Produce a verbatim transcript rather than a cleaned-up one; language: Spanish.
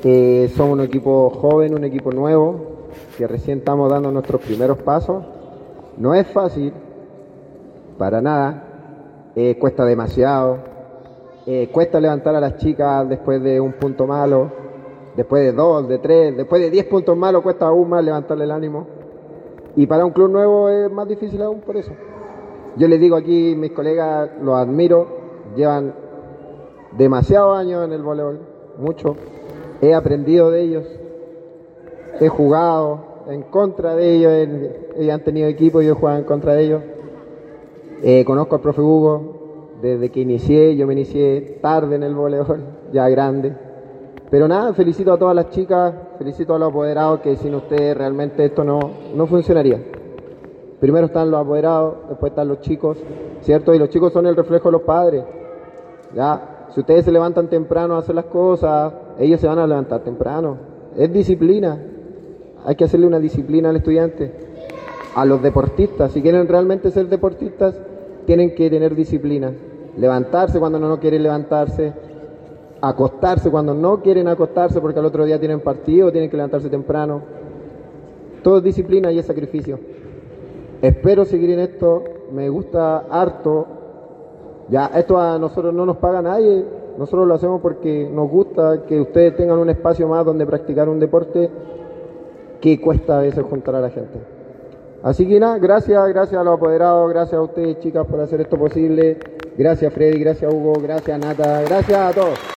Eh, somos un equipo joven, un equipo nuevo, que recién estamos dando nuestros primeros pasos. No es fácil, para nada, eh, cuesta demasiado, eh, cuesta levantar a las chicas después de un punto malo, después de dos, de tres, después de diez puntos malos cuesta aún más levantarle el ánimo. Y para un club nuevo es más difícil aún por eso. Yo les digo aquí, mis colegas, los admiro, llevan demasiados años en el voleibol, mucho. He aprendido de ellos, he jugado en contra de ellos, ellos han tenido equipo y yo he jugado en contra de ellos. Eh, conozco al profe Hugo desde que inicié, yo me inicié tarde en el voleibol, ya grande. Pero nada, felicito a todas las chicas, felicito a los apoderados, que sin ustedes realmente esto no, no funcionaría. Primero están los apoderados, después están los chicos, ¿cierto? Y los chicos son el reflejo de los padres, ¿ya? Si ustedes se levantan temprano a hacer las cosas, ellos se van a levantar temprano. Es disciplina, hay que hacerle una disciplina al estudiante. A los deportistas, si quieren realmente ser deportistas, tienen que tener disciplina. Levantarse cuando no quieren levantarse, acostarse cuando no quieren acostarse porque al otro día tienen partido, tienen que levantarse temprano. Todo es disciplina y es sacrificio. Espero seguir en esto, me gusta harto. Ya, esto a nosotros no nos paga nadie, nosotros lo hacemos porque nos gusta que ustedes tengan un espacio más donde practicar un deporte que cuesta a veces juntar a la gente. Así que nada, gracias, gracias a los apoderados, gracias a ustedes chicas por hacer esto posible, gracias Freddy, gracias Hugo, gracias Nata, gracias a todos.